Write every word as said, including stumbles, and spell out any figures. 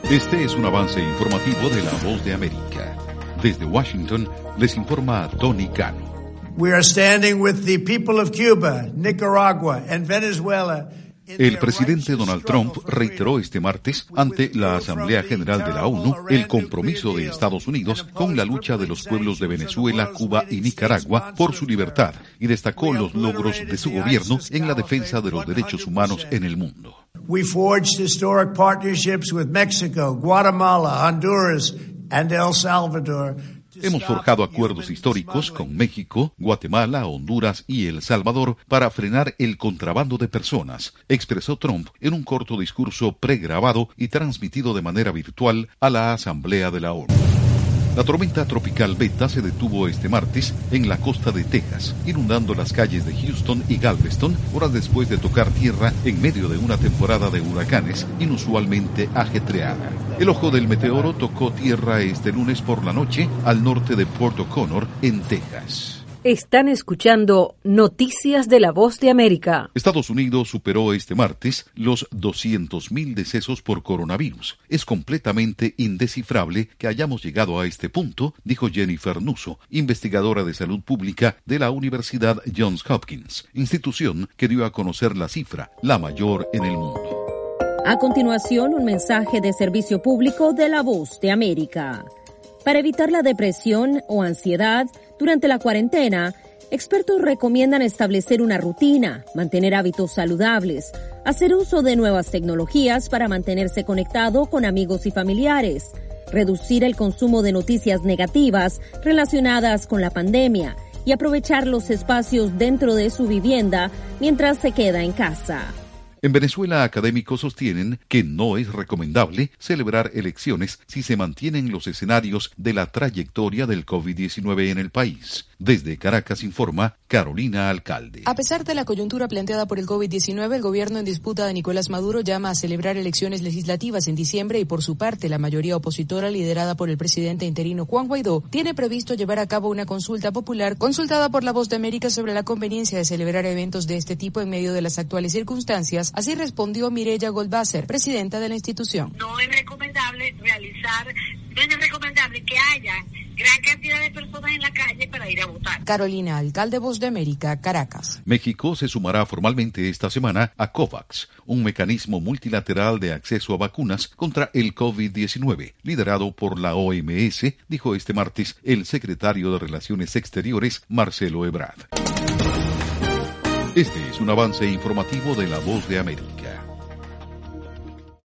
Este es un avance informativo de La Voz de América. Desde Washington les informa Tony Cano. We are standing with the people of Cuba, Nicaragua and Venezuela. El presidente Donald Trump reiteró este martes ante la Asamblea General de la ONU el compromiso de Estados Unidos con la lucha de los pueblos de Venezuela, Cuba y Nicaragua por su libertad y destacó los logros de su gobierno en la defensa de los derechos humanos en el mundo. We forged historic partnerships with Mexico, Guatemala, Honduras and El Salvador. Hemos forjado acuerdos históricos con México, Guatemala, Honduras y El Salvador para frenar el contrabando de personas, expresó Trump en un corto discurso pregrabado y transmitido de manera virtual a la Asamblea de la ONU. La tormenta tropical Beta se detuvo este martes en la costa de Texas, inundando las calles de Houston y Galveston horas después de tocar tierra en medio de una temporada de huracanes inusualmente ajetreada. El ojo del meteoro tocó tierra este lunes por la noche al norte de Port O'Connor, en Texas. Están escuchando Noticias de La Voz de América. Estados Unidos superó este martes los doscientos mil decesos por coronavirus. Es completamente indescifrable que hayamos llegado a este punto, dijo Jennifer Nuzzo, investigadora de salud pública de la Universidad Johns Hopkins, institución que dio a conocer la cifra, la mayor en el mundo. A continuación, un mensaje de servicio público de La Voz de América. Para evitar la depresión o ansiedad durante la cuarentena, expertos recomiendan establecer una rutina, mantener hábitos saludables, hacer uso de nuevas tecnologías para mantenerse conectado con amigos y familiares, reducir el consumo de noticias negativas relacionadas con la pandemia y aprovechar los espacios dentro de su vivienda mientras se queda en casa. En Venezuela, académicos sostienen que no es recomendable celebrar elecciones si se mantienen los escenarios de la trayectoria del COVID diecinueve en el país. Desde Caracas informa Carolina Alcalde. A pesar de la coyuntura planteada por el COVID diecinueve, el gobierno en disputa de Nicolás Maduro llama a celebrar elecciones legislativas en diciembre y por su parte la mayoría opositora liderada por el presidente interino Juan Guaidó tiene previsto llevar a cabo una consulta popular consultada por La Voz de América sobre la conveniencia de celebrar eventos de este tipo en medio de las actuales circunstancias. Así respondió Mireya Goldwasser, presidenta de la institución. No es recomendable realizar, no es recomendable que haya gran cantidad de personas en la calle para ir a votar. Carolina Alcalde, Voz de América, Caracas. México se sumará formalmente esta semana a COVAX, un mecanismo multilateral de acceso a vacunas contra el COVID diecinueve, liderado por la O M S, dijo este martes el secretario de Relaciones Exteriores, Marcelo Ebrard. Este es un avance informativo de La Voz de América.